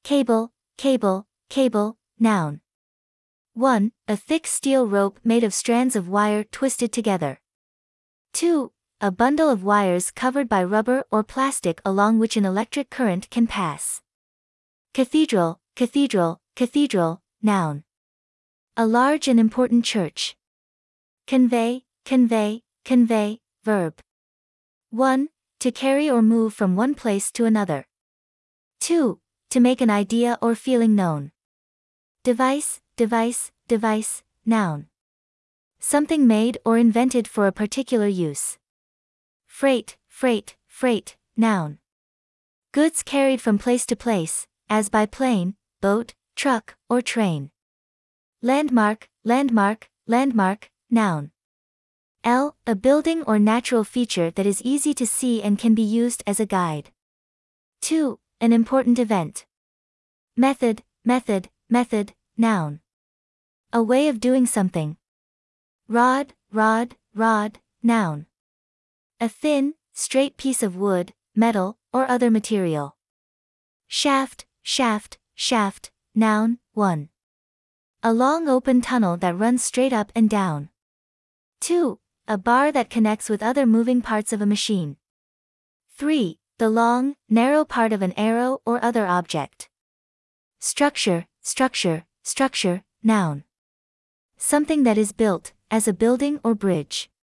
cable, cable, cable, noun. 1. A thick steel rope made of strands of wire twisted together. 2. A bundle of wires covered by rubber or plastic along which an electric current can pass. Cathedral, cathedral, cathedral, noun. A large and important church. Convey, convey, convey, verb. 1. To carry or move from one place to another. 2. To make an idea or feeling known. Device, device, device, noun. Something made or invented for a particular use. Freight, freight, freight, noun. Goods carried from place to place, as by plane, boat, truck, or train. Landmark, landmark, landmark, noun. L. A building or natural feature that is easy to see and can be used as a guide. 2. An important event. Method, method, method, noun. A way of doing something. Rod, rod, rod, noun. A thin, straight piece of wood, metal, or other material. Shaft, shaft, shaft, noun. 1. A long open tunnel that runs straight up and down. 2. A bar that connects with other moving parts of a machine. 3. The long, narrow part of an arrow or other object. Structure, structure, structure, noun. Something that is built, as a building or bridge.